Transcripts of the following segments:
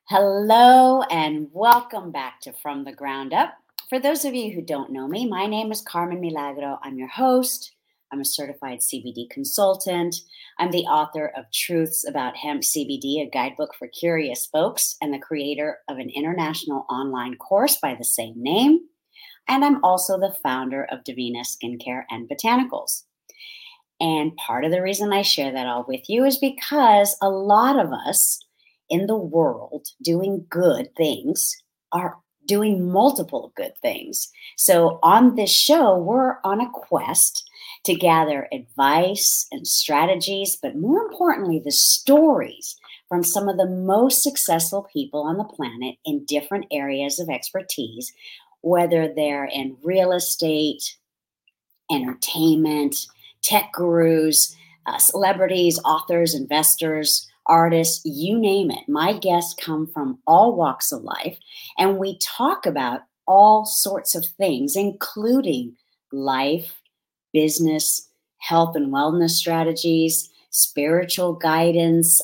Hello and welcome back to From the Ground Up. For those of you who don't know me, my name is Carmen Milagro. I'm your host. I'm a certified CBD consultant. I'm the author of Truths About Hemp CBD, a guidebook for curious folks, and the creator of an international online course by the same name. And I'm also the founder of Divina Skincare and Botanicals. And part of the reason I share that all with you is because a lot of us in the world doing good things are doing multiple good things. So on this show, we're on a quest to gather advice and strategies, but more importantly, the stories from some of the most successful people on the planet in different areas of expertise, whether they're in real estate, entertainment, tech gurus, celebrities, authors, investors, artists, you name it. My guests come from all walks of life, and we talk about all sorts of things, including life, business, health and wellness strategies, spiritual guidance,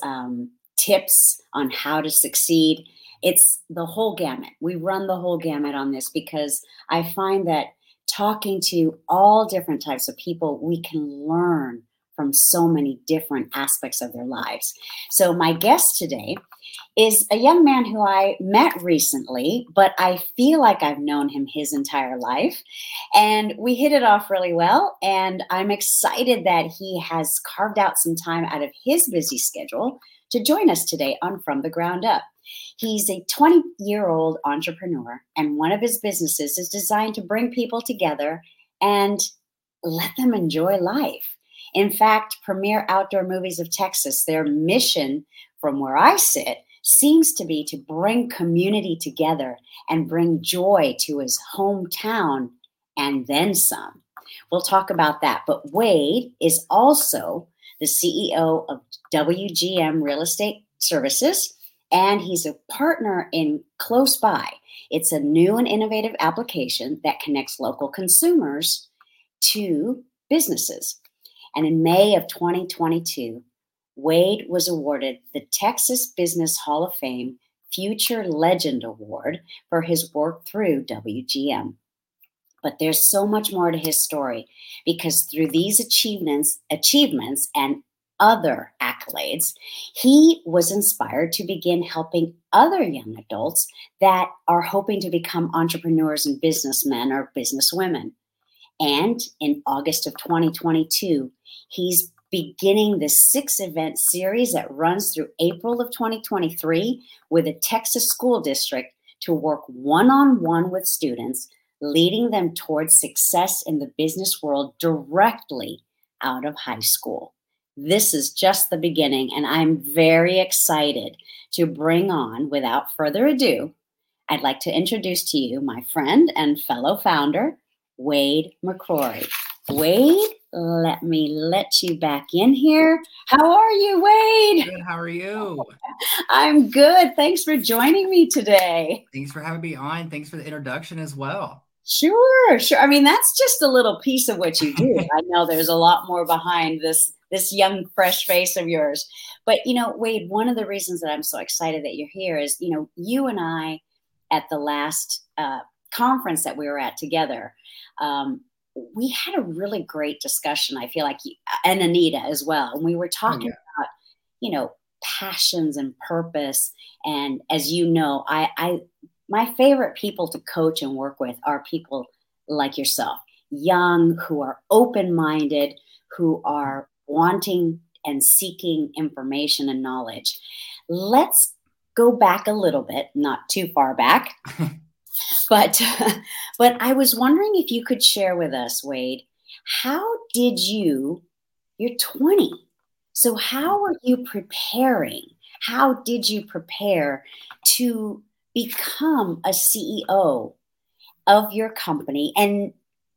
tips on how to succeed. It's the whole gamut. We run the whole gamut on this because I find that talking to all different types of people, we can learn from so many different aspects of their lives. So my guest today is a young man who I met recently, but I feel like I've known him his entire life. And we hit it off really well. And I'm excited that he has carved out some time out of his busy schedule to join us today on From the Ground Up. He's a 20-year-old entrepreneur, and one of his businesses is designed to bring people together and let them enjoy life. In fact, Premier Outdoor Movies of Texas, their mission from where I sit seems to be to bring community together and bring joy to his hometown and then some. We'll talk about that. But Wade is also the CEO of WGM Real Estate Services, and he's a partner in Close By. It's a new and innovative application that connects local consumers to businesses. And in May of 2022, Wade was awarded the Texas Business Hall of Fame Future Legend Award for his work through WGM. But there's so much more to his story because through these achievements and other accolades, he was inspired to begin helping other young adults that are hoping to become entrepreneurs and businessmen or businesswomen. And in August of 2022, he's beginning the 6-event series that runs through April of 2023 with a Texas school district to work one-on-one with students, leading them towards success in the business world directly out of high school. This is just the beginning, and I'm very excited to bring on, without further ado, I'd like to introduce to you my friend and fellow founder, Wade McCrory. Wade, let me let you back in here. How are you, Wade? Good. How are you? I'm good. Thanks for joining me today. Thanks for having me on. Thanks for the introduction as well. Sure. I mean, that's just a little piece of what you do. I know there's a lot more behind this young, fresh face of yours. But, Wade, one of the reasons that I'm so excited that you're here is, you and I at the last conference that we were at together, we had a really great discussion. I feel like, and Anita as well. And we were talking about, passions and purpose. And as you know, my favorite people to coach and work with are people like yourself, young, who are open-minded, who are wanting and seeking information and knowledge. Let's go back a little bit, not too far back. But I was wondering if you could share with us, Wade, how did you're 20. So how are you preparing? How did you prepare to become a CEO of your company? And,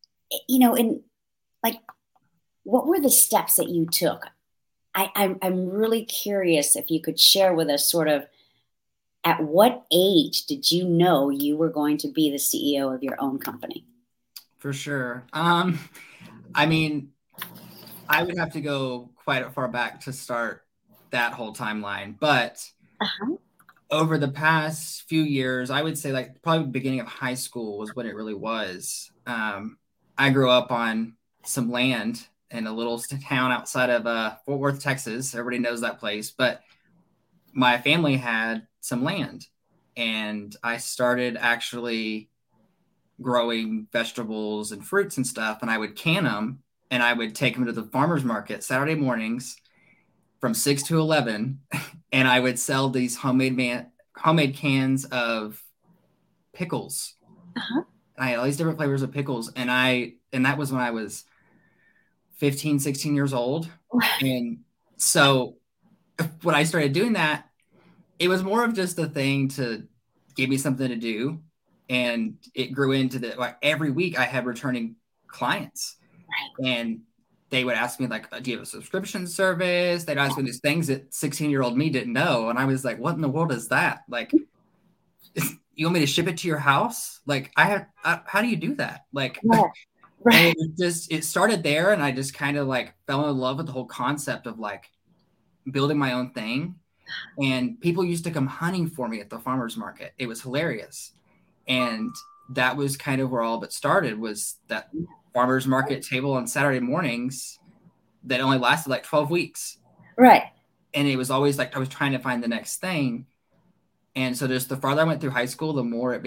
what were the steps that you took? I'm really curious if you could share with us sort of, at what age did you know you were going to be the CEO of your own company? For sure. I mean, I would have to go quite far back to start that whole timeline, but over the past few years, I would say like probably the beginning of high school was when it really was. I grew up on some land in a little town outside of Fort Worth, Texas. Everybody knows that place, but my family had some land, and I started actually growing vegetables and fruits and stuff, and I would can them and I would take them to the farmer's market Saturday mornings from 6 to 11, and I would sell these homemade cans of pickles. Uh-huh. I had all these different flavors of pickles, and that was when I was 15, 16 years old. And so when I started doing that, it was more of just a thing to give me something to do. And it grew into like every week I had returning clients, and they would ask me like, do you have a subscription service? They'd ask me these things that 16-year-old me didn't know. And I was like, what in the world is that? Like, you want me to ship it to your house? Like how do you do that? Like, and it started there. And I just kind of like fell in love with the whole concept of like building my own thing. And people used to come hunting for me at the farmer's market. It was hilarious. And that was kind of where all of it started, was that farmer's market table on Saturday mornings that only lasted like 12 weeks. Right. And it was always like I was trying to find the next thing. And so just the farther I went through high school, the more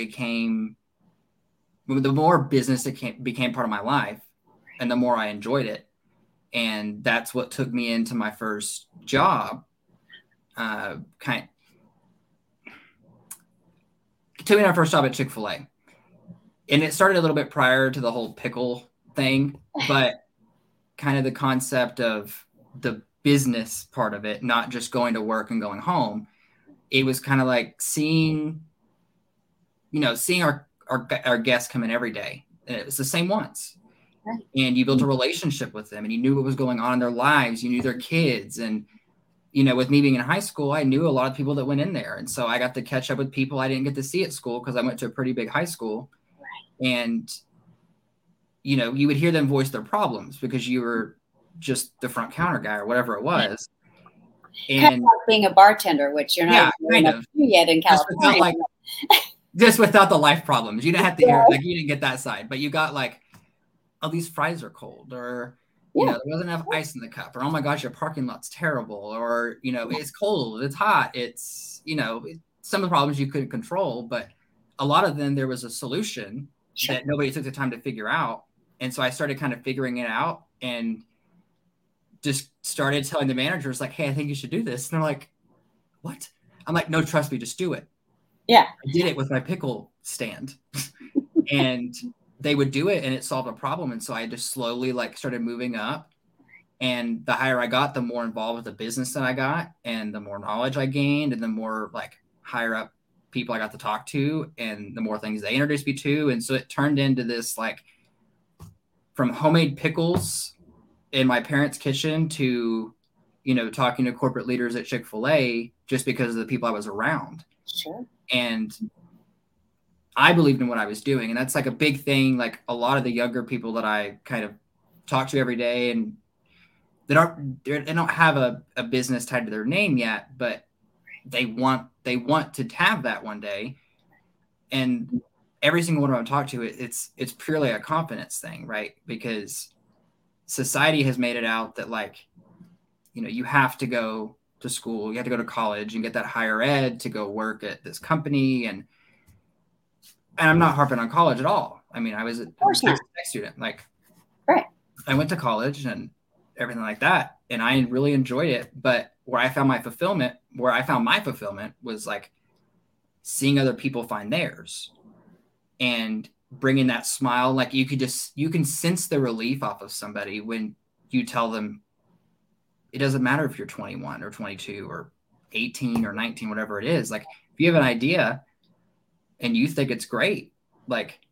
business it became part of my life, and the more I enjoyed it. And that's what took me into my first job. Took me our first job at Chick-fil-A. And it started a little bit prior to the whole pickle thing, but kind of the concept of the business part of it, not just going to work and going home. It was kind of like seeing our guests come in every day. And it was the same ones. Right. And you built a relationship with them, and you knew what was going on in their lives. You knew their kids. And, with me being in high school, I knew a lot of people that went in there. And so I got to catch up with people I didn't get to see at school because I went to a pretty big high school. Right. And, you would hear them voice their problems because you were just the front counter guy or whatever it was. And kind of like being a bartender, which you're not kind of yet in California. Just without the life problems. You didn't have to hear, like, you didn't get that side, but you got like, oh, these fries are cold, or, there wasn't enough ice in the cup, or, oh my gosh, your parking lot's terrible, or, it's cold, it's hot. It's, some of the problems you couldn't control, but a lot of them, there was a solution that nobody took the time to figure out. And so I started kind of figuring it out and just started telling the managers like, hey, I think you should do this. And they're like, what? I'm like, no, trust me, just do it. Yeah. I did it with my pickle stand and they would do it and it solved a problem. And so I just slowly like started moving up, and the higher I got, the more involved with the business that I got, and the more knowledge I gained, and the more like higher up people I got to talk to, and the more things they introduced me to. And so it turned into this, like, from homemade pickles in my parents' kitchen to, talking to corporate leaders at Chick-fil-A just because of the people I was around. Sure. And I believed in what I was doing. And that's like a big thing. Like a lot of the younger people that I kind of talk to every day, and they don't have a business tied to their name yet, but they want to have that one day. And every single one of them I talk to, it's purely a confidence thing, right? Because society has made it out that, like, you have to go to school, you have to go to college and get that higher ed to go work at this company. And I'm not harping on college at all. I mean, I was a tech student. Like, right. I went to college and everything like that, and I really enjoyed it. But where I found my fulfillment was like seeing other people find theirs and bringing that smile. Like you can sense the relief off of somebody when you tell them it doesn't matter if you're 21 or 22 or 18 or 19, whatever it is. Like, if you have an idea and you think it's great, like,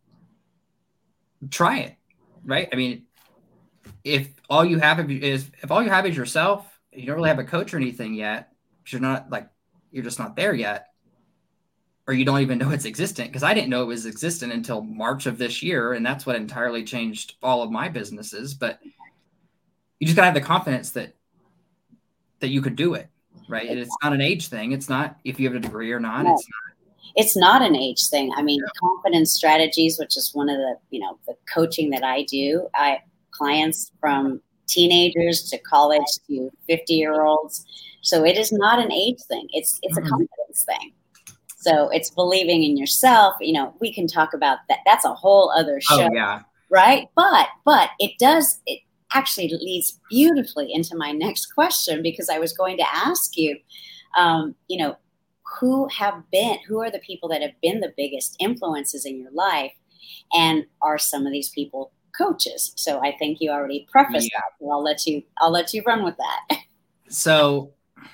try it, right? I mean, if all you have is yourself, you don't really have a coach or anything yet, you're just not there yet, or you don't even know it's existent. Because I didn't know it was existent until March of this year, and that's what entirely changed all of my businesses. But you just gotta have the confidence that you could do it. right? It's not an age thing. It's not if you have a degree or not. No. It's not an age thing. I mean, confidence strategies, which is one of the, the coaching that I do. Clients from teenagers to college to 50-year-olds. So it is not an age thing. It's a confidence thing. So it's believing in yourself. We can talk about that. That's a whole other show. Oh, yeah. Right. But it actually leads beautifully into my next question, because I was going to ask you, who are the people that have been the biggest influences in your life, and are some of these people coaches? So I think you already prefaced that. So I'll let you run with that. So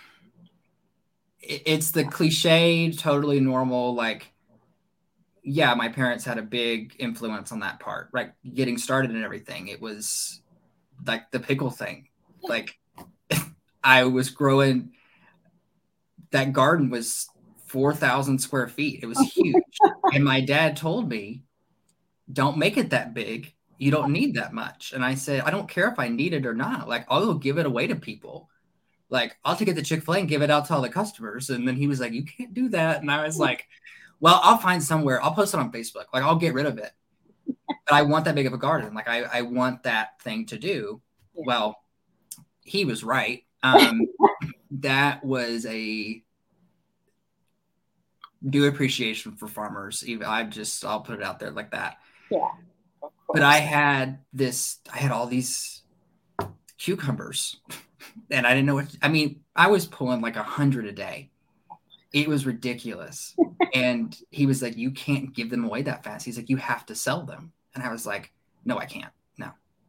it's the cliche, totally normal, like, yeah, my parents had a big influence on that part, right? Getting started and everything. It was like the pickle thing. Like, I was growing, that garden was 4,000 square feet. It was huge. And my dad told me, don't make it that big. You don't need that much. And I said, I don't care if I need it or not. Like, I'll go give it away to people. Like, I'll take it to Chick-fil-A and give it out to all the customers. And then he was like, you can't do that. And I was like, well, I'll find somewhere. I'll post it on Facebook. Like, I'll get rid of it. But I want that big of a garden. Like, I want that thing to do. Yeah. Well, he was right. That was a due appreciation for farmers. I'll put it out there like that. Yeah. But I had all these cucumbers, and I didn't know I was pulling like 100 a day. It was ridiculous. And he was like, you can't give them away that fast. He's like, you have to sell them. And I was like, no, I can't. No.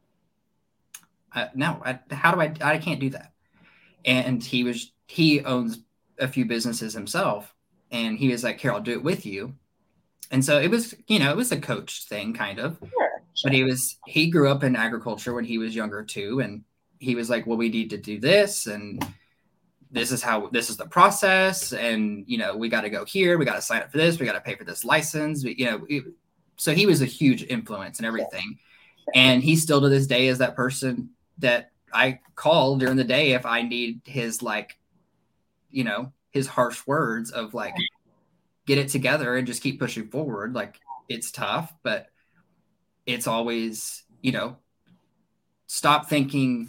I can't do that. And he owns a few businesses himself. And he was like, here, I'll do it with you. And so it was, it was a coach thing kind of, sure. But he grew up in agriculture when he was younger too. And he was like, well, we need to do this. And this is the process. And, we got to go here. We got to sign up for this. We got to pay for this license. So he was a huge influence and everything. Sure. And he still to this day is that person that I call during the day if I need his his harsh words of like, get it together and just keep pushing forward. Like, it's tough, but it's always, stop thinking,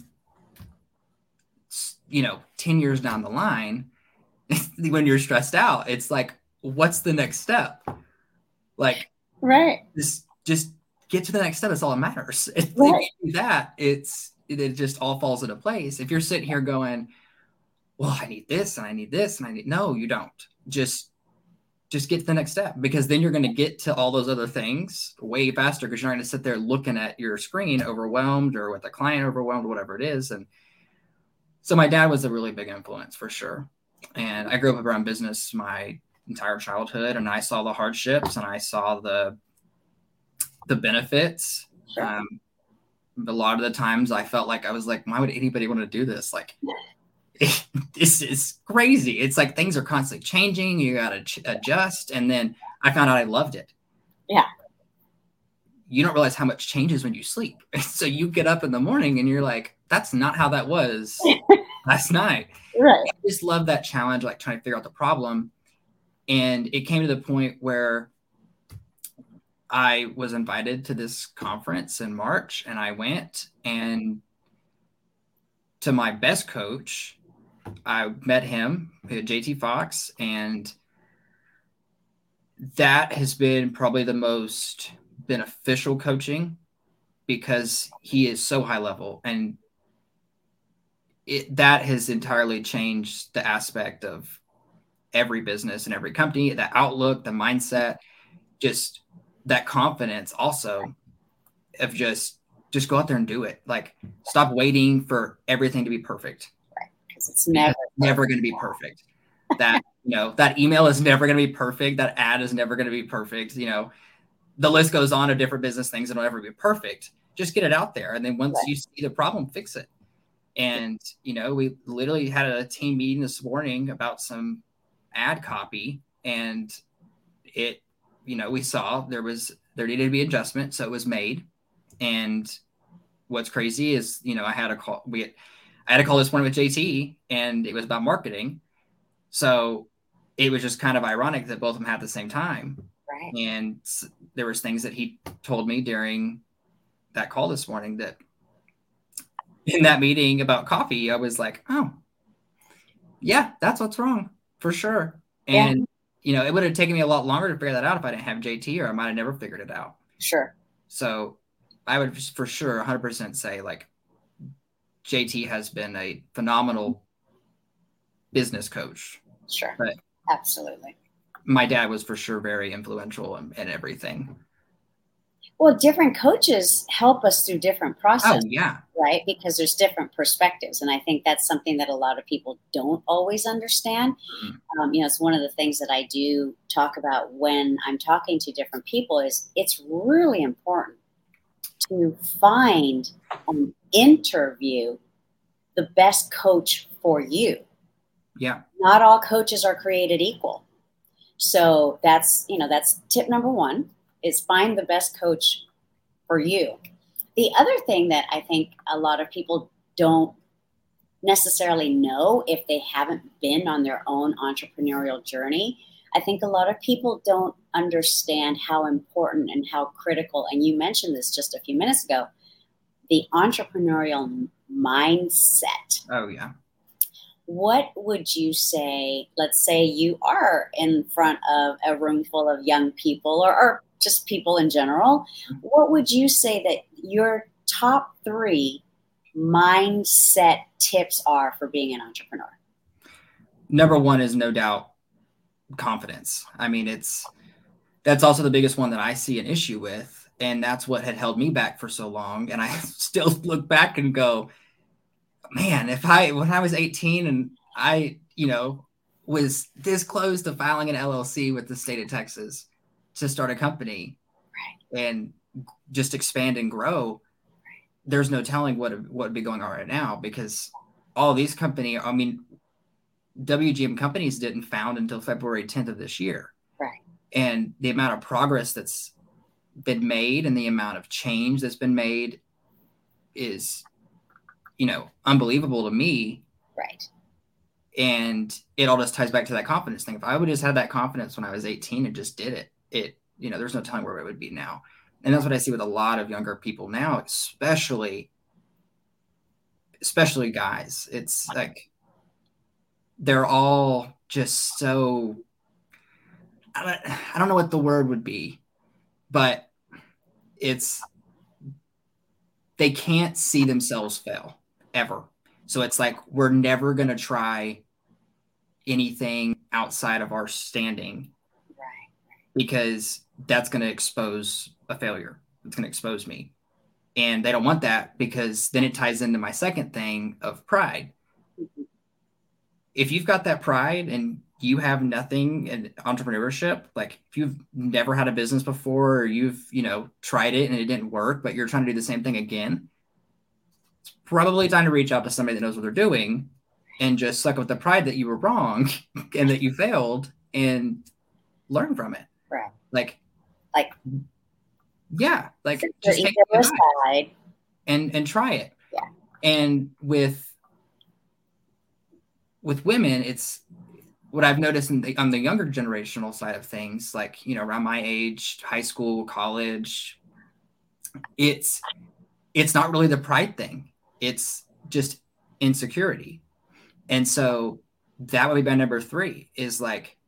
10 years down the line, when you're stressed out, it's like, what's the next step? Like, right. Just get to the next step. That's all that matters. If you do that, it just all falls into place. If you're sitting here going, well, I need this and I need this and no, you don't. Just get to the next step, because then you're going to get to all those other things way faster, because you're not going to sit there looking at your screen overwhelmed, or with a client overwhelmed, whatever it is. And so my dad was a really big influence for sure. And I grew up around business my entire childhood, and I saw the hardships and I saw the benefits. Sure. A lot of the times I felt like I was like, why would anybody want to do this? Like, this is crazy. It's like things are constantly changing. You got to adjust. And then I found out I loved it. Yeah. You don't realize how much changes when you sleep. So you get up in the morning and you're like, that's not how that was last night. Right. I just love that challenge, like trying to figure out the problem. And it came to the point where I was invited to this conference in March, and I went, and to my best coach, I met him, JT Fox, and that has been probably the most beneficial coaching, because he is so high level, and that has entirely changed the aspect of every business and every company, the outlook, the mindset, just that confidence also of just go out there and do it. Like, stop waiting for everything to be perfect. It's never going to be perfect. That, that email is never going to be perfect. That ad is never going to be perfect. The list goes on of different business things that'll never be perfect. Just get it out there. And then once you see the problem, fix it. And, we literally had a team meeting this morning about some ad copy, and we saw there needed to be adjustment. So it was made. And what's crazy is, I had a call this morning with JT, and it was about marketing. So it was just kind of ironic that both of them had at the same time. Right. And there was things that he told me during that call this morning that in that meeting about coffee, I was like, oh, yeah, that's what's wrong for sure. And, it would have taken me a lot longer to figure that out if I didn't have JT, or I might have never figured it out. Sure. So I would for sure 100% say like JT has been a phenomenal business coach. Sure. But absolutely. My dad was for sure very influential in everything. Well, different coaches help us through different processes. Oh, yeah. Right? Because there's different perspectives. And I think that's something that a lot of people don't always understand. Mm-hmm. It's one of the things that I do talk about when I'm talking to different people is it's really important to find and interview the best coach for you. Yeah. Not all coaches are created equal. So that's tip number one is find the best coach for you. The other thing that I think a lot of people don't necessarily know if they haven't been on their own entrepreneurial journey, I think a lot of people don't understand how important and how critical, and you mentioned this just a few minutes ago, the entrepreneurial mindset. Oh, yeah. What would you say, let's say you are in front of a room full of young people or just people in general, what would you say that your top 3 mindset tips are for being an entrepreneur? Number 1 is no doubt confidence. I mean, that's also the biggest one that I see an issue with. And that's what had held me back for so long. And I still look back and go, man, when I was 18 and I, was this close to filing an LLC with the state of Texas to start a company, right, and just expand and grow, right, there's no telling what would be going on right now, because all these companies, I mean, WGM companies didn't found until February 10th of this year. Right. And the amount of progress that's been made and the amount of change that's been made is, unbelievable to me. Right. And it all just ties back to that confidence thing. If I would have just had that confidence when I was 18 and just did it, there's no telling where it would be now. And that's what I see with a lot of younger people now, especially guys. It's like, they're all just so, I don't know what the word would be, but they can't see themselves fail ever. So it's like, we're never going to try anything outside of our standing, right, because that's going to expose a failure. It's going to expose me. And they don't want that, because then it ties into my second thing of pride. Mm-hmm. If you've got that pride and you have nothing in entrepreneurship, like if you've never had a business before, or you've, tried it and it didn't work, but you're trying to do the same thing again, it's probably time to reach out to somebody that knows what they're doing and just suck up the pride that you were wrong and that you failed and learn from it. Right. Like, yeah, like just take it aside and try it. Yeah. And with women, it's what I've noticed on the younger generational side of things, like, around my age, high school, college, it's not really the pride thing. It's just insecurity. And so that would be my number 3 is like,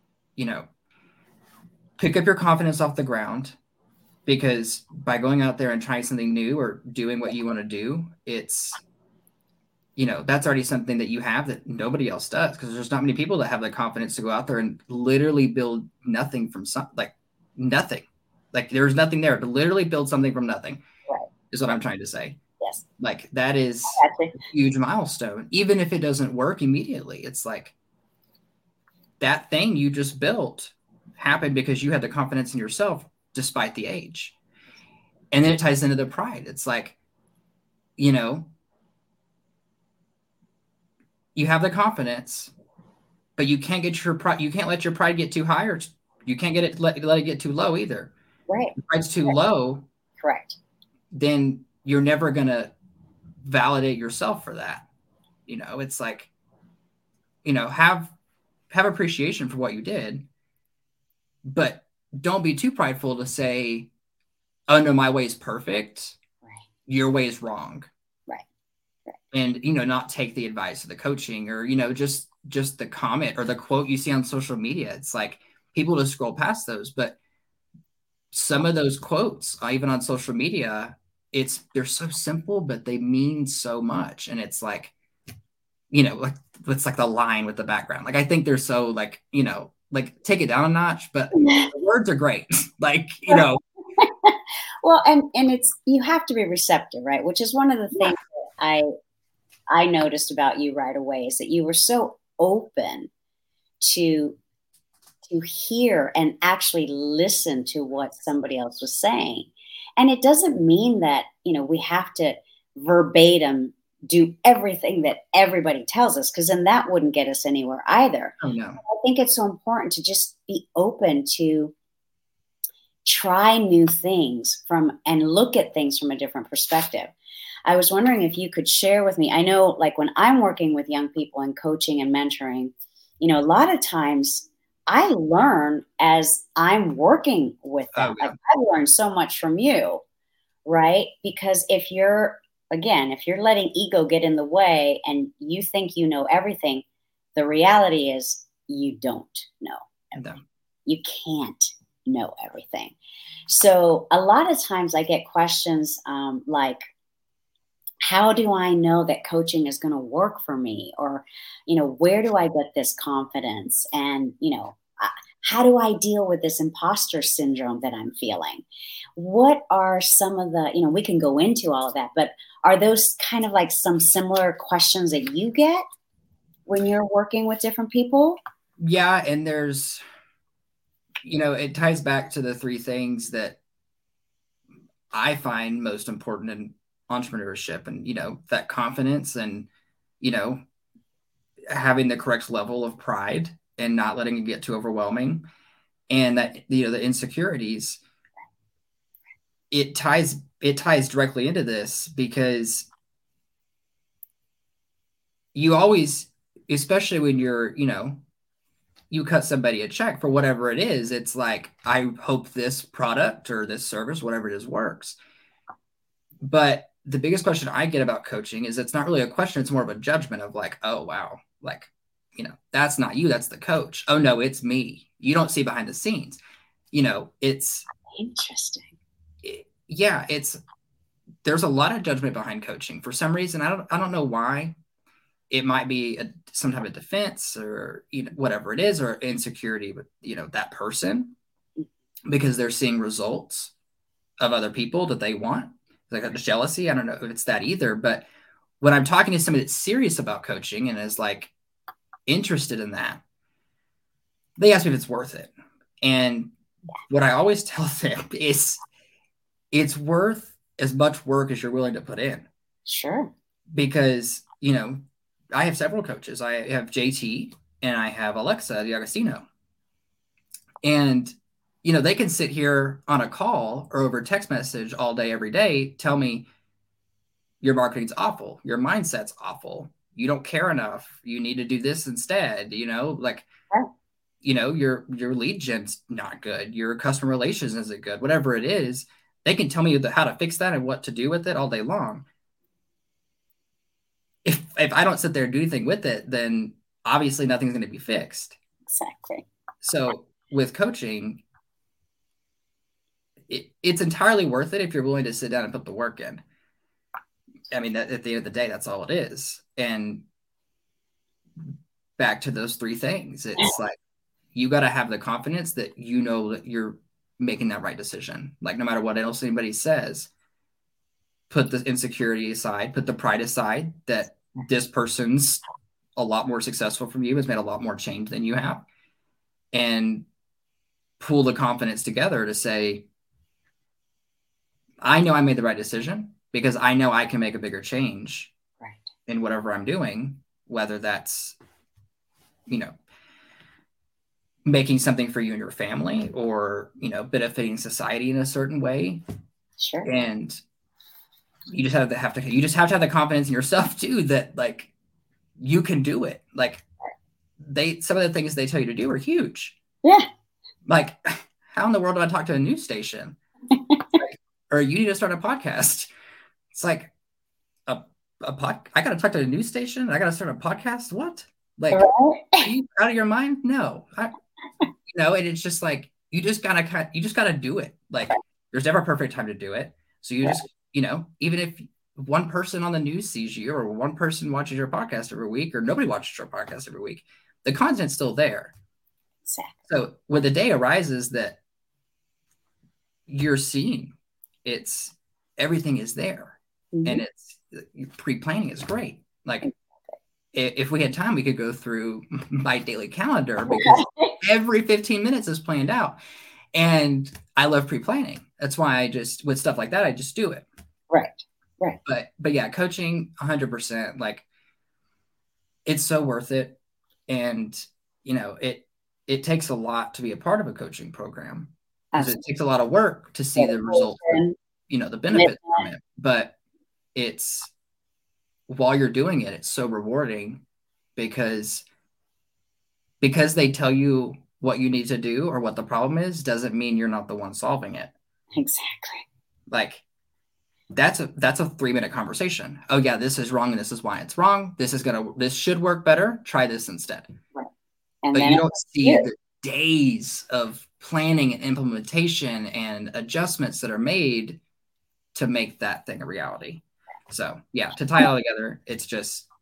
pick up your confidence off the ground, because by going out there and trying something new or doing what you want to do, it's, that's already something that you have that nobody else does, because there's not many people that have the confidence to go out there and literally build nothing from nothing. Like there's nothing there to literally build something from nothing. Right. Is what I'm trying to say. Yes. Like that is a huge milestone. Even if it doesn't work immediately, it's like that thing you just built happened because you had the confidence in yourself despite the age. And then it ties into the pride. It's like, you have the confidence, but you can't get your pride. You can't let your pride get too high, or you can't let it get too low either. Right. If pride's too low. Correct. Then you're never going to validate yourself for that. It's like, have appreciation for what you did, but don't be too prideful to say, oh no, my way is perfect. Right. Your way is wrong. Right. Right. And, not take the advice of the coaching or, just the comment or the quote you see on social media. It's like people just scroll past those, but some of those quotes, even on social media, they're so simple, but they mean so much. And it's like, like it's like the line with the background. Like, I think they're so like, take it down a notch, but the words are great. Like, Well, and it's, you have to be receptive, right? Which is one of the things that I noticed about you right away, is that you were so open to hear and actually listen to what somebody else was saying. And it doesn't mean that, we have to verbatim do everything that everybody tells us, because then that wouldn't get us anywhere either. Oh, no. I think it's so important to just be open to try new things and look at things from a different perspective. I was wondering if you could share with me, I know like when I'm working with young people and coaching and mentoring, a lot of times I learn as I'm working with them. Oh, yeah. Like, I've learned so much from you, right? Because if you're letting ego get in the way and you think you know everything, the reality is you don't know everything. No. You can't know everything. So a lot of times I get questions like, how do I know that coaching is going to work for me? Or, where do I get this confidence? And, how do I deal with this imposter syndrome that I'm feeling? What are some of the, we can go into all of that, but are those kind of like some similar questions that you get when you're working with different people? Yeah. And there's, it ties back to the three things that I find most important in entrepreneurship, and, that confidence and, having the correct level of pride and not letting it get too overwhelming, and that, the insecurities, it ties directly into this, because you always, especially when you're, you cut somebody a check for whatever it is, it's like, I hope this product or this service, whatever it is, works. But the biggest question I get about coaching is, it's not really a question. It's more of a judgment of like, oh, wow, like, that's not you, that's the coach. Oh no, it's me. You don't see behind the scenes. It's interesting. There's a lot of judgment behind coaching for some reason. I don't know why. It might be some type of defense or, whatever it is, or insecurity with, that person, because they're seeing results of other people that they want. Like a jealousy. I don't know if it's that either. But when I'm talking to somebody that's serious about coaching and is like interested in that, they ask me if it's worth it. And what I always tell them is, it's worth as much work as you're willing to put in. Sure. Because, I have several coaches. I have JT and I have Alexa D'Agostino. And, they can sit here on a call or over text message all day, every day, tell me your marketing's awful. Your mindset's awful. You don't care enough. You need to do this instead. Like, your lead gen's not good. Your customer relations isn't good. Whatever it is, they can tell me how to fix that and what to do with it all day long. If I don't sit there and do anything with it, then obviously nothing's going to be fixed. Exactly. So with coaching, it's entirely worth it if you're willing to sit down and put the work in. I mean, at the end of the day, that's all it is. And back to those three things, it's like, you got to have the confidence that that you're making that right decision. Like, no matter what else anybody says, put the insecurity aside, put the pride aside, that this person's a lot more successful from you, has made a lot more change than you have, and pull the confidence together to say, I know I made the right decision, because I know I can make a bigger change in whatever I'm doing, whether that's, making something for you and your family, or, benefiting society in a certain way. Sure. And you just have to have the confidence in yourself too, that like, you can do it. Like, some of the things they tell you to do are huge. Yeah. Like, how in the world do I talk to a news station? Like, or you need to start a podcast. It's like I got to talk to a news station. I got to start a podcast. What? Like, right? Are you out of your mind? No. And it's just like, you just gotta do it. Like, there's never a perfect time to do it. So you just, even if one person on the news sees you, or one person watches your podcast every week, or nobody watches your podcast every week, the content's still there. Exactly. So when the day arises that you're seeing, everything is there. Mm-hmm. And pre-planning is great. Like, if we had time, we could go through my daily calendar, because every 15 minutes is planned out. And I love pre-planning. That's why with stuff like that, I just do it. Right. But yeah, coaching 100%, like, it's so worth it. And, it takes a lot to be a part of a coaching program, because it takes a lot of work to see the results, the benefits from it. But while you're doing it, it's so rewarding, because they tell you what you need to do or what the problem is, doesn't mean you're not the one solving it. Exactly. Like, that's a 3-minute conversation. Oh yeah, this is wrong and this is why it's wrong. This should work better. Try this instead. Right. But you don't see the days of planning and implementation and adjustments that are made to make that thing a reality. So yeah, to tie it all together, it's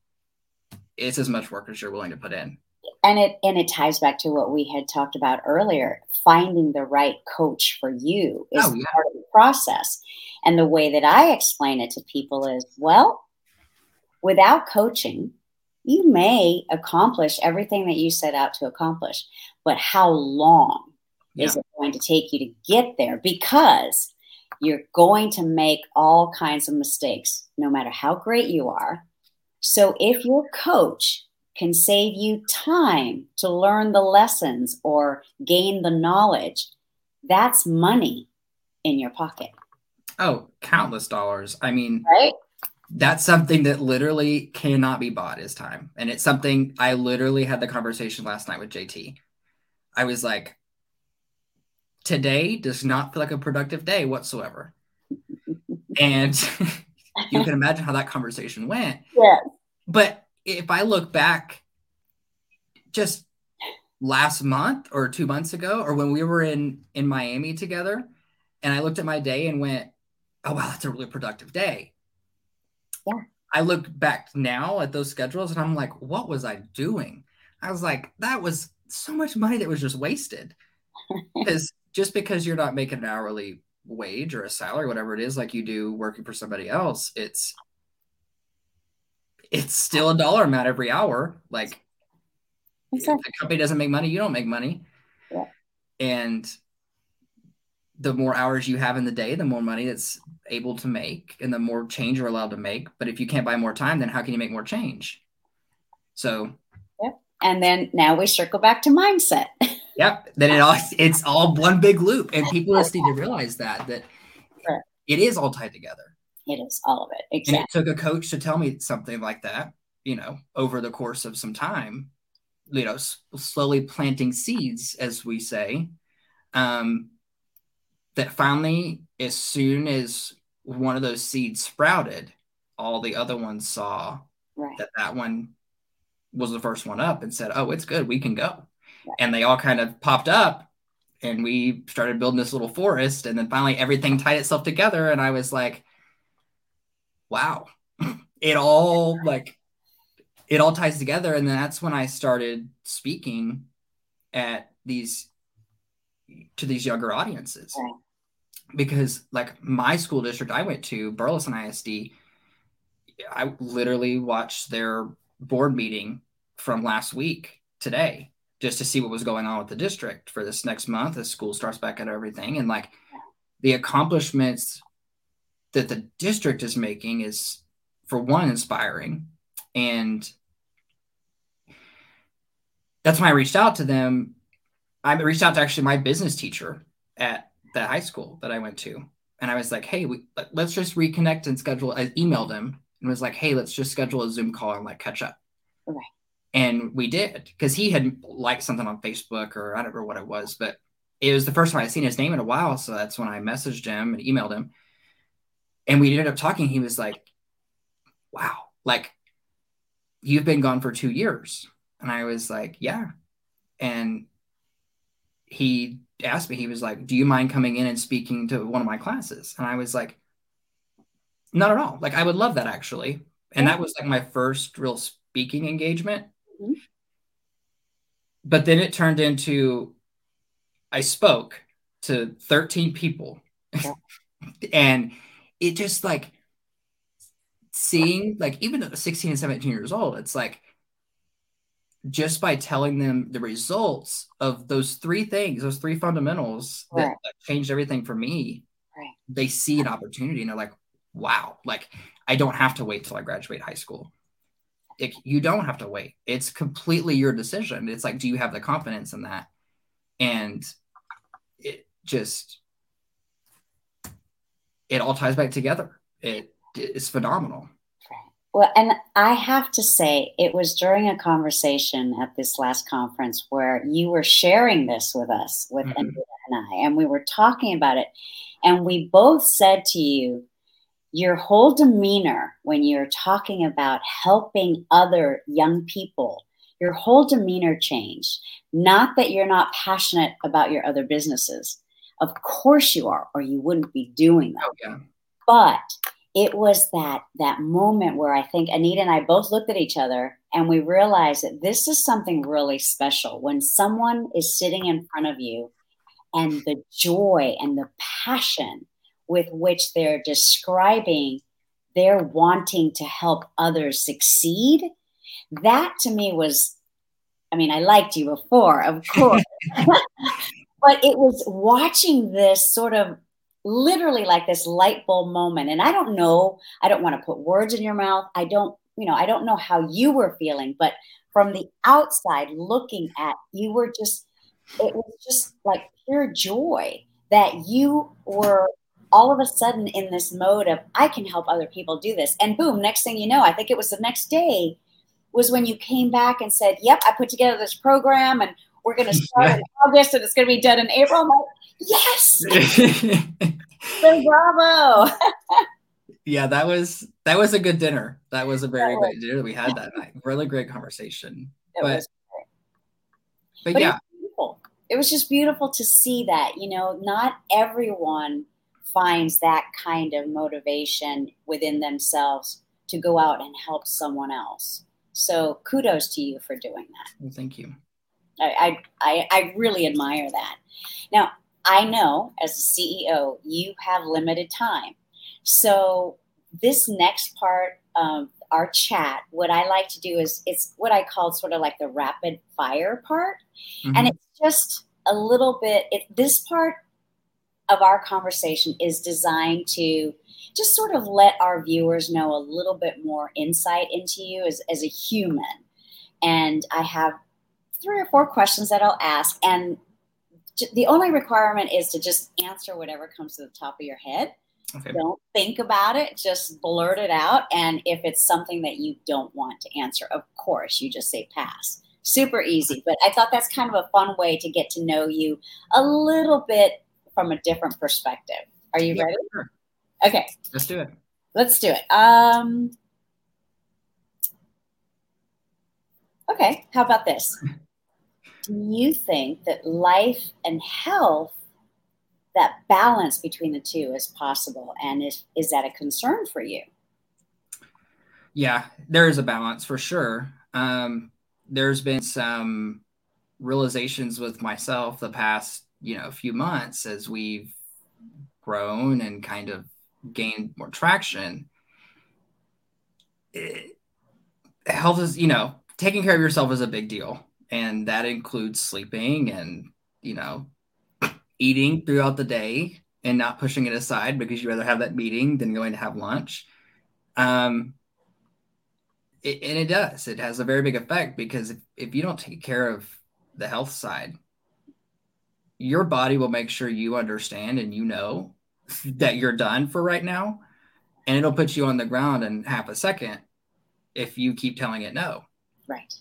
as much work as you're willing to put in. And it ties back to what we had talked about earlier. Finding the right coach for you is part of the process. And the way that I explain it to people is, well, without coaching, you may accomplish everything that you set out to accomplish, but how long is it going to take you to get there? Because you're going to make all kinds of mistakes, no matter how great you are. So if your coach can save you time to learn the lessons or gain the knowledge, that's money in your pocket. Oh, countless dollars. I mean, right? That's something that literally cannot be bought, is time. And it's something I literally had the conversation last night with JT. I was like, today does not feel like a productive day whatsoever. And you can imagine how that conversation went. Yeah. But if I look back just last month or 2 months ago, or when we were in Miami together, and I looked at my day and went, oh, wow, that's a really productive day. Yeah. I look back now at those schedules and I'm like, what was I doing? I was like, that was so much money that was just wasted. Because just because you're not making an hourly wage or a salary, whatever it is, like you do working for somebody else, it's still a dollar amount every hour. Like, exactly. If the company doesn't make money, you don't make money. Yeah. And the more hours you have in the day, the more money it's able to make, and the more change you're allowed to make. But if you can't buy more time, then how can you make more change? So, yep. And then now we circle back to mindset. Yep. Then it's all one big loop, and people just need to realize that right. It is all tied together. It is all of it. Exactly. And it took a coach to tell me something like that, over the course of some time, slowly planting seeds, as we say, that finally, as soon as one of those seeds sprouted, all the other ones saw that one was the first one up and said, oh, it's good, we can go. Right. And they all kind of popped up, and we started building this little forest, and then finally everything tied itself together. And I was like, wow, it all ties together. And then that's when I started speaking to these younger audiences. Right. Because like my school district I went to, Burleson ISD, I literally watched their board meeting from last week today, just to see what was going on with the district for this next month as school starts back at everything. And like the accomplishments that the district is making is, for one, inspiring. And that's when I reached out to them. I reached out to actually my business teacher at the high school that I went to. And I was like, hey, let's just reconnect and schedule. I emailed him and was like, hey, let's just schedule a Zoom call and catch up. Right. And we did, because he had liked something on Facebook, or I don't remember what it was, but it was the first time I'd seen his name in a while. So that's when I messaged him and emailed him. And we ended up talking. He was like, wow, like, you've been gone for 2 years. And I was like, yeah. And he asked me, he was like, do you mind coming in and speaking to one of my classes? And I was like, not at all. Like, I would love that, actually. And Yeah. that was like my first real speaking engagement. Mhm. But then it turned into, I spoke to 13 people. Yeah. And it just like, seeing, like, even at 16 and 17 years old, it's like, just by telling them the results of those three things, those three fundamentals Right. that changed everything for me, Right. they see an opportunity and they're like, wow, like, I don't have to wait till I graduate high school. You don't have to wait. It's completely your decision. It's like, do you have the confidence in that? And it just, it all ties back together. It's phenomenal. Well, and I have to say, it was during a conversation at this last conference where you were sharing this with us, with Mhm. Anita and I, and we were talking about it. And we both said to you, your whole demeanor when you're talking about helping other young people, your whole demeanor changed. Not that you're not passionate about your other businesses. Of course you are, or you wouldn't be doing them. Oh, yeah. But it was that moment where I think Anita and I both looked at each other and we realized that this is something really special when someone is sitting in front of you and the joy and the passion with which they're describing their wanting to help others succeed. That to me was, I mean, I liked you before, of course, but it was watching this sort of literally like this light bulb moment. And I don't know, I don't want to put words in your mouth. I don't, I don't know how you were feeling, but from the outside looking at, you were just, it was just like pure joy that you were all of a sudden in this mode of, I can help other people do this. And boom, next thing you know, I think it was the next day was when you came back and said, yep, I put together this program and we're going to start in August and it's going to be done in April. I'm like, yes, so bravo. Yeah, that was a good dinner. That was a very great dinner that we had that night. Really great conversation. It But was great. but But it yeah, was beautiful. It was just beautiful to see that, not everyone finds that kind of motivation within themselves to go out and help someone else. So kudos to you for doing that. well, thank you. I really admire that. Now, I know as a CEO, you have limited time. So this next part of our chat, what I like to do is it's what I call sort of like the rapid fire part. And Mhm. it's just a little bit, this part of our conversation is designed to just sort of let our viewers know a little bit more insight into you as a human. And I have 3 or 4 questions that I'll ask. And the only requirement is to just answer whatever comes to the top of your head. Okay. Don't think about it, just blurt it out. And if it's something that you don't want to answer, of course, you just say pass. Super easy. But I thought that's kind of a fun way to get to know you a little bit from a different perspective. Are you Yeah, ready? sure. Okay, Let's do it. let's do it. Okay, how about this? Do you think that life and health, that balance between the two is possible? And is that a concern for you? Yeah, there is a balance for sure. There's been some realizations with myself the past, few months as we've grown and kind of gained more traction. Health is, taking care of yourself is a big deal. And that includes sleeping and, you know, eating throughout the day and not pushing it aside because you rather have that meeting than going to have lunch. Um, and it does. It has a very big effect because if you don't take care of the health side, your body will make sure you understand and that you're done for right now. And it'll put you on the ground in half a second if you keep telling it no. Right.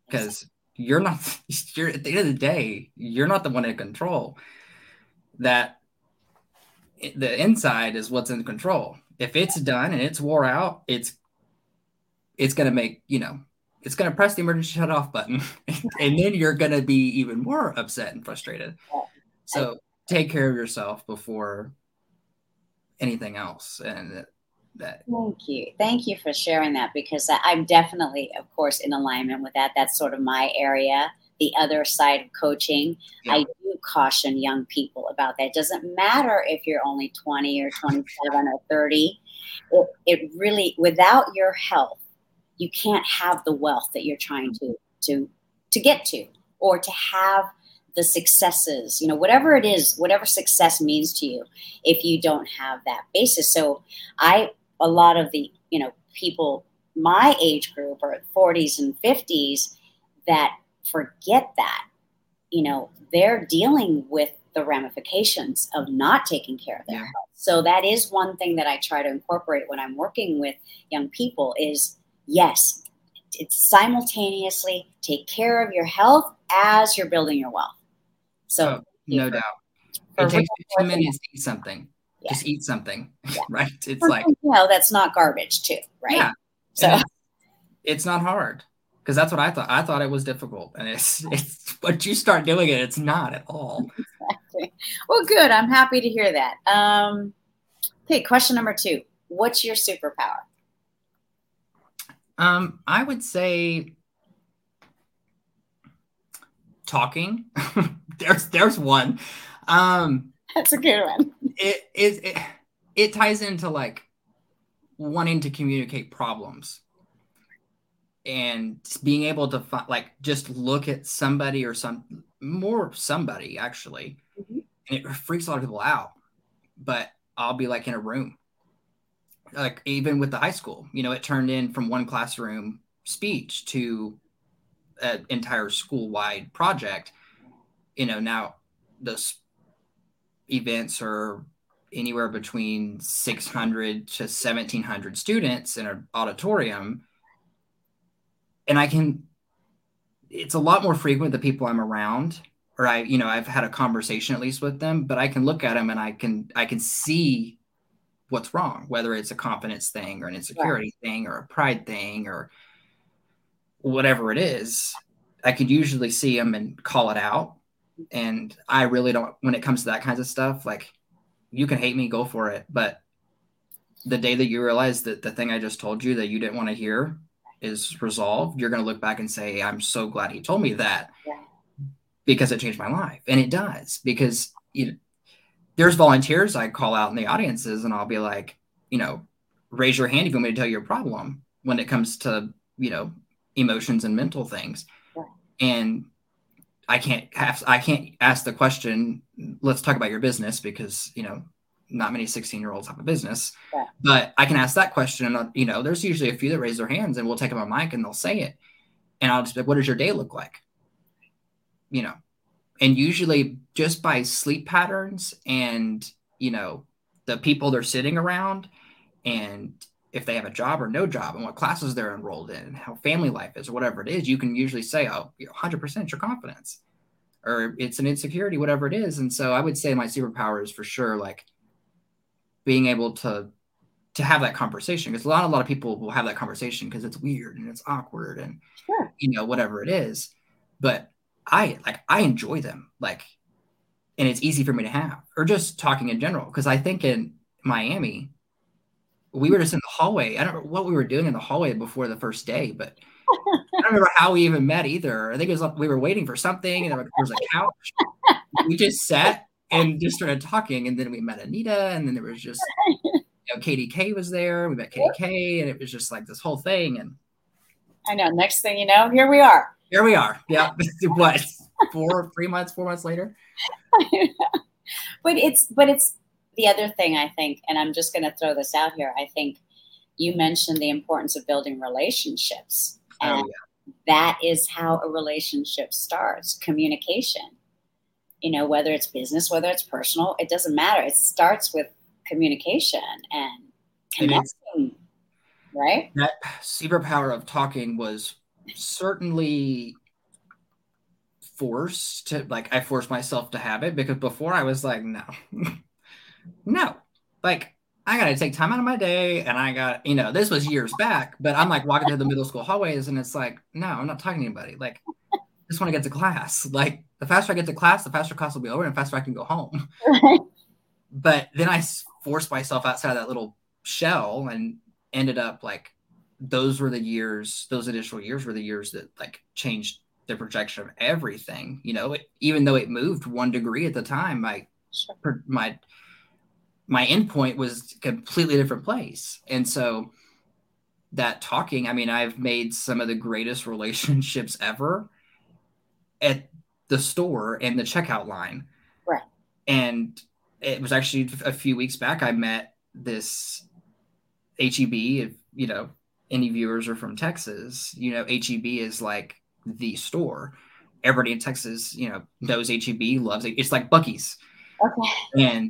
because you're not, you're at the end of the day, you're not the one in control. That the inside is what's in control. If it's done and it's wore out, it's going to make, it's going to press the emergency shut off button. And then you're going to be even more upset and frustrated. So take care of yourself before anything else. And that. Thank you for sharing that, because I'm definitely, of course, in alignment with that. That's sort of my area. The other side of coaching, yeah. I do caution young people about that. It doesn't matter if you're only 20 or 27 or 30. It really, without your health, you can't have the wealth that you're trying to get to, or to have the successes, whatever it is, whatever success means to you, if you don't have that basis. So a lot of the, people my age group are 40s and 50s that forget that, they're dealing with the ramifications of not taking care of their health. So that is one thing that I try to incorporate when I'm working with young people is, yes, it's simultaneously take care of your health as you're building your wealth. So no doubt. It takes 15 minutes to eat something. Yeah. Just eat something, right? It's that's not garbage too, right? Yeah. So it's not hard, because that's what I thought. I thought it was difficult, and it's once you start doing it, it's not at all. Exactly. Well, good. I'm happy to hear that. Okay, question number 2. What's your superpower? I would say talking. There's one. That's a good one. It ties into like wanting to communicate problems and being able to just look at somebody or somebody actually, mm-hmm. and it freaks a lot of people out. But I'll be like in a room, like even with the high school, it turned in from one classroom speech to an entire school-wide project. Now those events are anywhere between 600 to 1,700 students in an auditorium. And it's a lot more frequent the people I'm around, or I've had a conversation at least with them, but I can look at them and I can see what's wrong, whether it's a confidence thing or an insecurity thing or a pride thing or whatever it is. I could usually see them and call it out. And I really don't, when it comes to that kinds of stuff, like, you can hate me, go for it. But the day that you realize that the thing I just told you that you didn't want to hear is resolved, you're going to look back and say, I'm so glad he told me that, because it changed my life. And it does, because there's volunteers I call out in the audiences, and I'll be like, raise your hand if you want me to tell you your problem when it comes to, emotions and mental things. And I can't ask the question, let's talk about your business, because, not many 16-year-olds have a business, but I can ask that question. And, there's usually a few that raise their hands, and we'll take them on mic and they'll say it. And I'll just be like, what does your day look like? And usually just by sleep patterns and, the people they're sitting around, and if they have a job or no job, and what classes they're enrolled in, and how family life is, or whatever it is, you can usually say, 100% your confidence, or it's an insecurity, whatever it is. And so I would say my superpower is for sure, like, being able to have that conversation, because a lot of people will have that conversation because it's weird and it's awkward and, whatever it is. But I enjoy them, and it's easy for me to have, or just talking in general. Because I think in Miami, we were just in the hallway. I don't know what we were doing in the hallway before the first day, but I don't remember how we even met either. I think it was like we were waiting for something, and there was a couch. We just sat and just started talking, and then we met Anita, and then there was just, KDK was there. We met KDK, and it was just like this whole thing. And I know. Next thing you know, here we are. Here we are. Yeah. What? 4 months later. But it's the other thing, I think, and I'm just going to throw this out here. I think you mentioned the importance of building relationships. And that is how a relationship starts. Communication. Whether it's business, whether it's personal, it doesn't matter. It starts with communication and connecting, right? That superpower of talking was certainly forced to, like, I forced myself to have it, because before I was like, no, no, like, I got to take time out of my day, and I got, this was years back, but I'm like walking through the middle school hallways, and it's like, no, I'm not talking to anybody. Like, I just want to get to class. Like, the faster I get to class, the faster class will be over, and the faster I can go home. Right. But then I forced myself outside of that little shell, and ended up like, those initial years were the years that like changed the projection of everything. Even though it moved 1 degree at the time, my endpoint was a completely different place. And so that talking, I mean, I've made some of the greatest relationships ever at the store and the checkout line. Right. And it was actually a few weeks back, I met this HEB. If any viewers are from Texas, HEB is like the store. Everybody in Texas, knows HEB, loves it. It's like Buc-ee's. Okay. And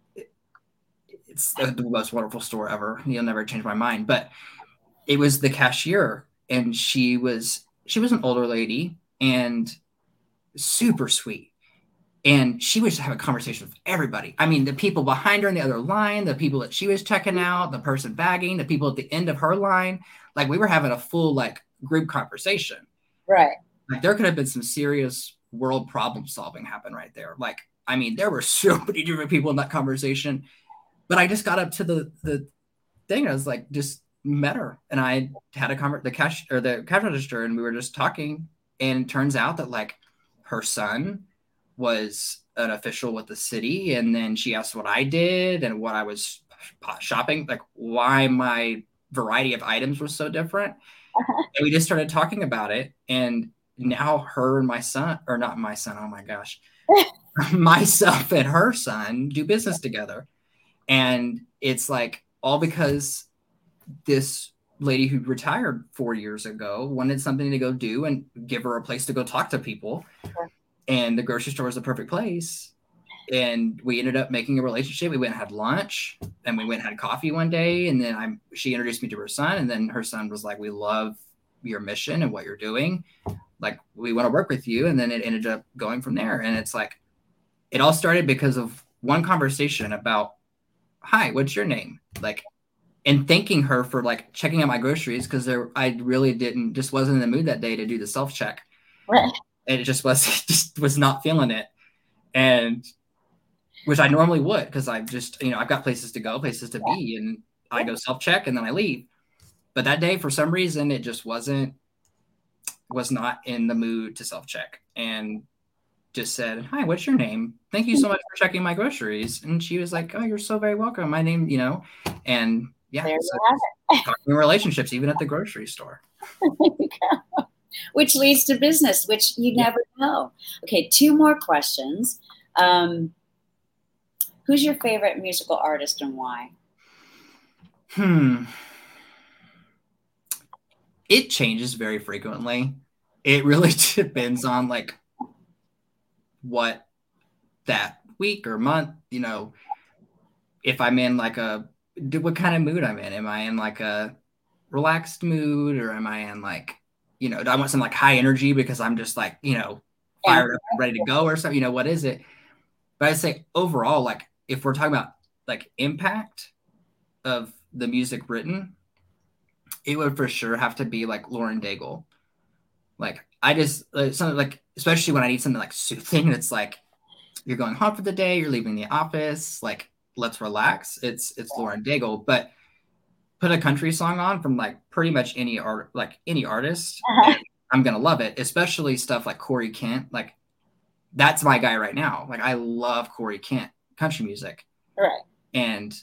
it's the most wonderful store ever. You'll never change my mind. But it was the cashier, and she was an older lady and super sweet. And she would just have a conversation with everybody. I mean, the people behind her in the other line, the people that she was checking out, the person bagging, the people at the end of her line. Like, we were having a full like group conversation. Right. Like, there could have been some serious world problem solving happen right there. Like, I mean, there were so many different people in that conversation. But I just got up to the thing. I was like, just met her, and I had the cash register, and we were just talking. And it turns out that like her son was an official with the city, and then she asked what I did and what I was shopping, like why my variety of items was so different. And we just started talking about it, and now her and my son, or not my son, oh my gosh, myself and her son do business together. And it's like all because this lady who retired 4 years ago wanted something to go do and give her a place to go talk to people. Sure. And the grocery store was the perfect place. And we ended up making a relationship. We went and had lunch, and we went and had coffee one day. And then she introduced me to her son. And then her son was like, we love your mission and what you're doing. Like, we want to work with you. And then it ended up going from there. And it's like, it all started because of one conversation about, hi, what's your name? Like, and thanking her for like checking out my groceries, because I really just wasn't in the mood that day to do the self-check. Right. And it just was not feeling it. And which I normally would, because I've just, I've got places to go, places to be, and I go self-check and then I leave. But that day, for some reason, it just was not in the mood to self-check, and just said, hi, what's your name? Thank you so much for checking my groceries. And she was like, oh, you're so very welcome. My name, and yeah, so talking relationships, even at the grocery store. Which leads to business, which you never know. Okay, 2 more questions. Who's your favorite musical artist and why? It changes very frequently. It really depends on like what that week or month, if I'm in like what kind of mood I'm in. Am I in like a relaxed mood, or am I in like, do I want some like high energy because I'm just like, fired up and ready to go or something, what is it? But I'd say overall, like if we're talking about like impact of the music written, it would for sure have to be like Lauren Daigle. Like I just something like, especially when I need something like soothing, that's like, you're going home for the day, you're leaving the office, like let's relax. It's Lauren Daigle. But put a country song on from like pretty much any artist, I'm gonna love it. Especially stuff like Corey Kent. Like that's my guy right now. Like I love Corey Kent country music. Right. And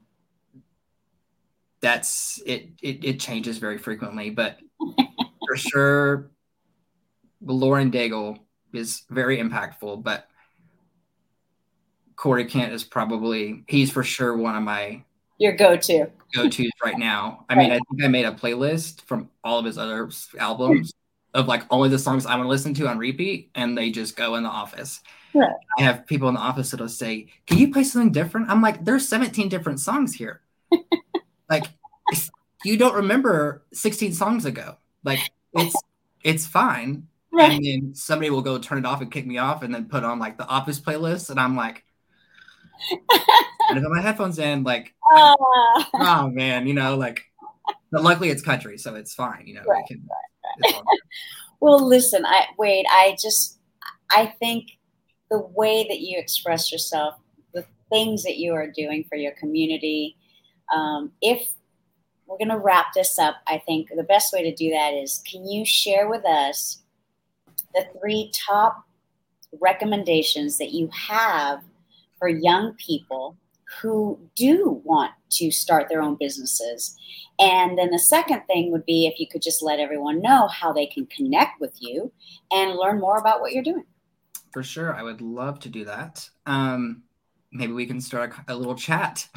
that's it. It changes very frequently, but for sure, Lauren Daigle is very impactful. But Corey Kent is he's for sure one of my your go-tos right now. I mean, I think I made a playlist from all of his other albums of like only the songs I want to listen to on repeat, and they just go in the office. Right. I have people in the office that'll say, can you play something different? I'm like, there's 17 different songs here. Like, you don't remember 16 songs ago. Like, it's fine. Right. And then somebody will go turn it off and kick me off and then put on like the Office playlist. And I'm like, I put my headphones in, like, oh man, you know, like, but luckily it's country, so it's fine. You know, right, it's all good. Well, listen, I think the way that you express yourself, the things that you are doing for your community, if we're going to wrap this up, I think the best way to do that is, can you share with us the 3 top recommendations that you have for young people who do want to start their own businesses? And then the second thing would be if you could just let everyone know how they can connect with you and learn more about what you're doing. For sure. I would love to do that. Maybe we can start a little chat.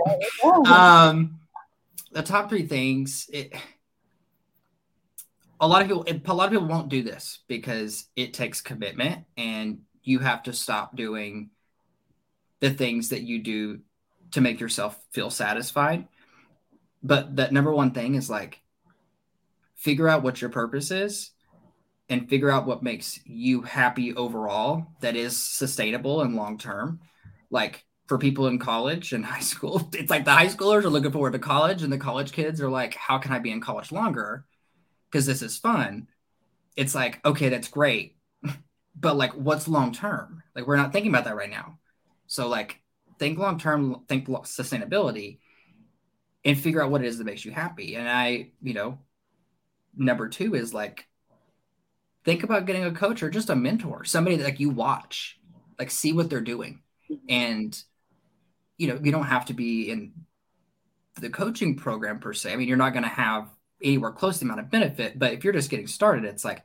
The top 3 things, a lot of people won't do this because it takes commitment and you have to stop doing the things that you do to make yourself feel satisfied. But that number 1 thing is like, figure out what your purpose is and figure out what makes you happy overall that is sustainable and long-term. Like for people in college and high school, it's like the high schoolers are looking forward to college and the college kids are like, how can I be in college longer? Because this is fun. It's like, okay, that's great. But like, what's long-term? Like, we're not thinking about that right now. So like, think long-term, think sustainability, and figure out what it is that makes you happy. And number 2 is like, think about getting a coach or just a mentor, somebody that like you watch, like see what they're doing. And, you don't have to be in the coaching program per se. I mean, you're not going to have anywhere close to the amount of benefit, but if you're just getting started, it's like,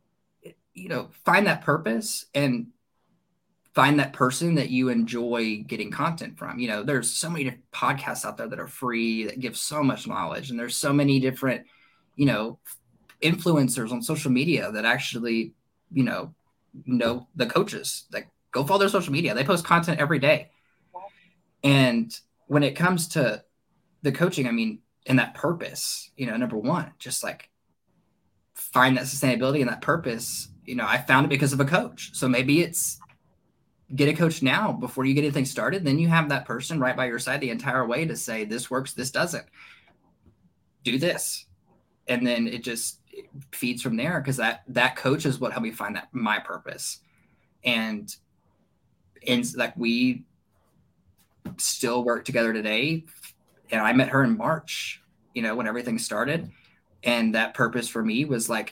find that purpose and find that person that you enjoy getting content from. There's so many different podcasts out there that are free that give so much knowledge. And there's so many different, influencers on social media that actually, know the coaches. Like, go follow their social media. They post content every day. And when it comes to the coaching, I mean, and that purpose, number 1, just like find that sustainability and that purpose. I found it because of a coach. So maybe it's get a coach now before you get anything started. Then you have that person right by your side the entire way to say, this works, this doesn't. Do this. And then it feeds from there, because that coach is what helped me find my purpose. And like, we still work together today. And I met her in March, when everything started. And that purpose for me was like,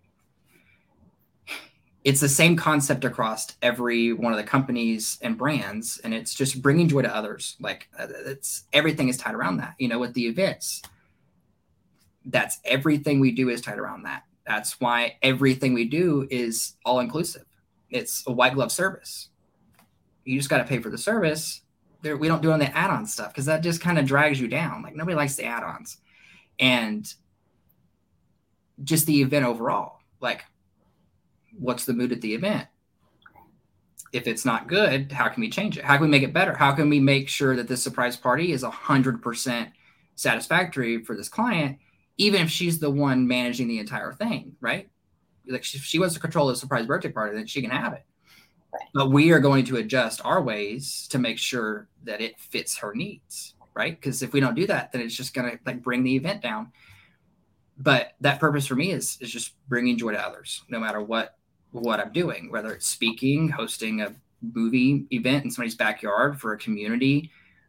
it's the same concept across every one of the companies and brands. And it's just bringing joy to others. Like, everything is tied around that, with the events. That's everything we do is tied around that. That's why everything we do is all inclusive. It's a white glove service. You just got to pay for the service. We don't do any add-on stuff because that just kind of drags you down. Like, nobody likes the add-ons. And just the event overall, like, what's the mood at the event? If it's not good, how can we change it? How can we make it better? How can we make sure that this surprise party is 100% satisfactory for this client, even if she's the one managing the entire thing, right? Like, if she wants to control the surprise birthday party, then she can have it. Right. But we are going to adjust our ways to make sure that it fits her needs, right? Because if we don't do that, then it's just going to like bring the event down. But that purpose for me is just bringing joy to others, no matter what I'm doing, whether it's speaking, hosting a movie event in somebody's backyard for a community,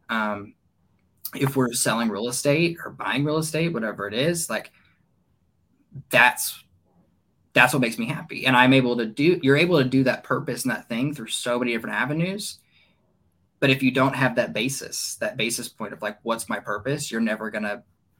if we're selling real estate or buying real estate, whatever it is, like, that's what makes me happy. And you're able to do that purpose and that thing through so many different avenues. But if you don't have that basis point of like, what's my purpose? You're never going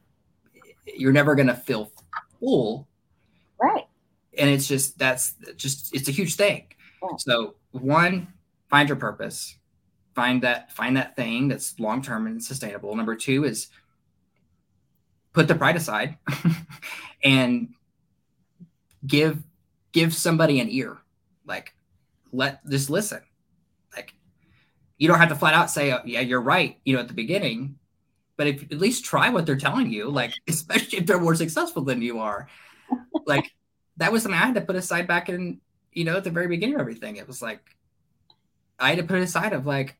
to feel full. Right. And it's a huge thing. Yeah. So 1, find your purpose, find that thing that's long-term and sustainable. Number 2 is put the pride aside and give somebody an ear. Like, just listen. Like, you don't have to flat out say, oh, yeah, you're right, at the beginning, but if at least try what they're telling you, like, especially if they're more successful than you are, like, that was something I had to put aside back in, at the very beginning of everything. It was like, I had to put it aside of like,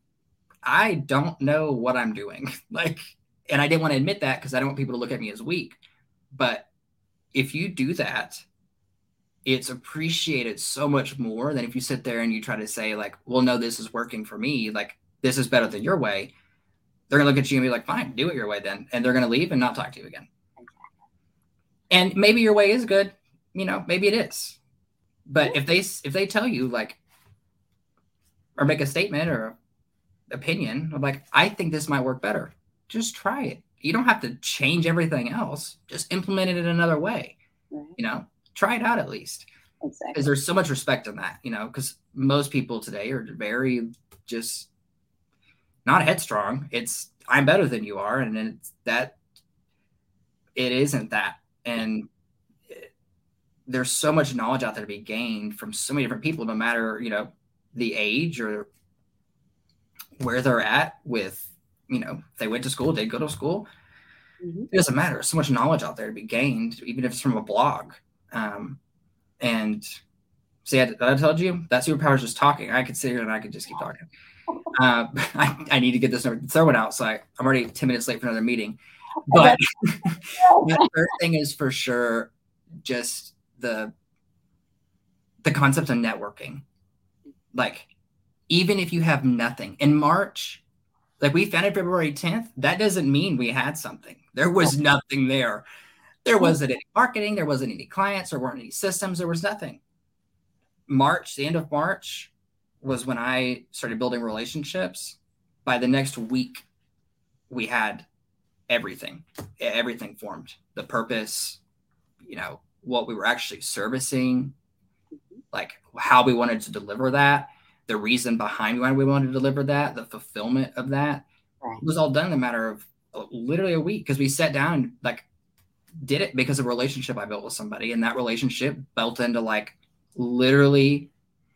I don't know what I'm doing. And I didn't want to admit that because I don't want people to look at me as weak. But if you do that, it's appreciated so much more than if you sit there and you try to say like, well, no, this is working for me. Like, this is better than your way. They're going to look at you and be like, fine, do it your way then. And they're going to leave and not talk to you again. And maybe your way is good. Maybe it is. But if they tell you like, or make a statement or opinion of like, I think this might work better, just try it. You don't have to change everything else. Just implement it in another way. Right. Try it out at least. Exactly. Because there's so much respect in that, because most people today are very just not headstrong. It's I'm better than you are. And it's that it isn't that. And there's so much knowledge out there to be gained from so many different people, no matter, the age or where they're at with, if they went to school, did go to school. Mm-hmm. It doesn't matter. There's so much knowledge out there to be gained, even if it's from a blog. And see, I told you that superpower is just talking. I could sit here and I could just keep talking. I need to get this third one out. So I'm already 10 minutes late for another meeting. But the third thing is for sure just the concept of networking. Like, even if you have nothing in March, like we founded February 10th, that doesn't mean we had something. There was nothing there. There wasn't any marketing. There wasn't any clients. There weren't any systems. There was nothing. March, the end of March was when I started building relationships. By the next week, we had everything formed. The purpose, what we were actually servicing, like how we wanted to deliver that, the reason behind why we wanted to deliver that, the fulfillment of that. Right. It was all done in a matter of literally a week because we sat down and like did it because of a relationship I built with somebody. And that relationship built into like literally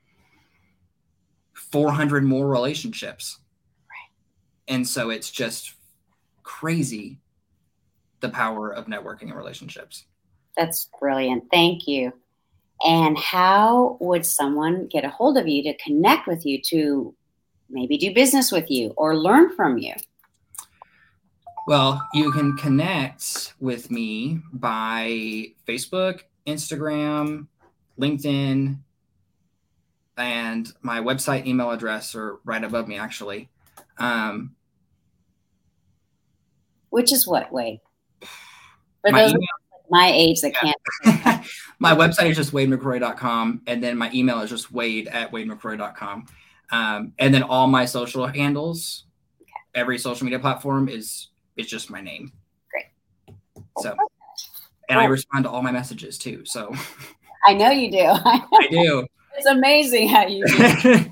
400 more relationships. Right. And so it's just crazy the power of networking and relationships. That's brilliant. Thank you. And how would someone get a hold of you to connect with you, to maybe do business with you or learn from you? Well, you can connect with me by Facebook, Instagram, LinkedIn, and my website email address are right above me, actually. Which is what, Wade? For those email, my age that can't. My website is just wademccrory.com. And then my email is just wade@wademccrory.com. And then all my social handles, every social media platform is just my name. Great. So, and I respond to all my messages too. So I know you do. I do. It's amazing how you do.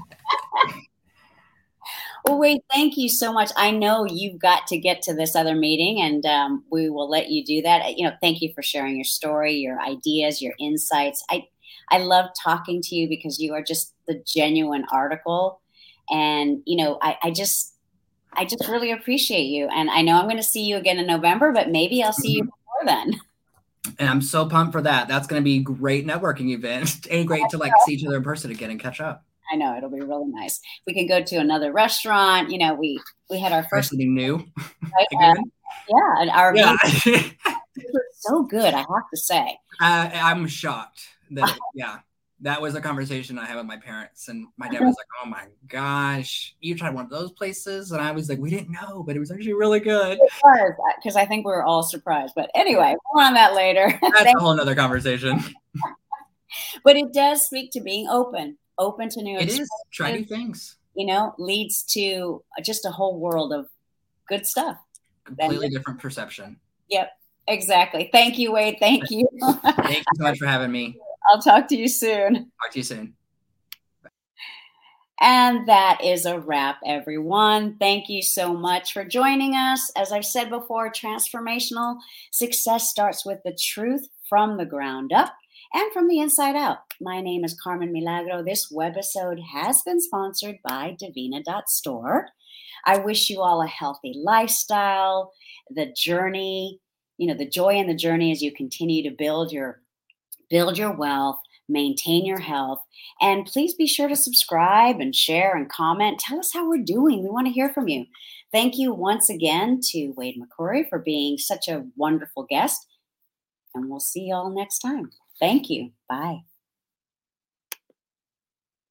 Well, Wade, thank you so much. I know you've got to get to this other meeting, and we will let you do that. Thank you for sharing your story, your ideas, your insights. I love talking to you because you are just the genuine article, and I just really appreciate you. And I know I'm going to see you again in November, but maybe I'll see you before then. And I'm so pumped for that. That's going to be a great networking event and great to see each other in person again and catch up. I know it'll be really nice. We can go to another restaurant. We had our first something new. Right? And our meeting was so good. I have to say. I'm shocked that that was a conversation I had with my parents, and my dad was like, "Oh my gosh, you tried one of those places?" And I was like, "We didn't know, but it was actually really good." It was, because I think we were all surprised. But anyway, more on that later. That's a whole nother conversation. But it does speak to being open to new experiences. It is. Try new things. Leads to just a whole world of good stuff. Completely different perception. Yep, exactly. Thank you, Wade. Thank you. Thank you so much for having me. I'll talk to you soon. Talk to you soon. And that is a wrap, everyone. Thank you so much for joining us. As I've said before, transformational success starts with the truth from the ground up and from the inside out. My name is Carmen Milagro. This webisode has been sponsored by Divina.store. I wish you all a healthy lifestyle, the journey, the joy in the journey as you continue to build your build your wealth, maintain your health, and please be sure to subscribe and share and comment. Tell us how we're doing. We want to hear from you. Thank you once again to Wade McCrory for being such a wonderful guest, and we'll see y'all next time. Thank you. Bye.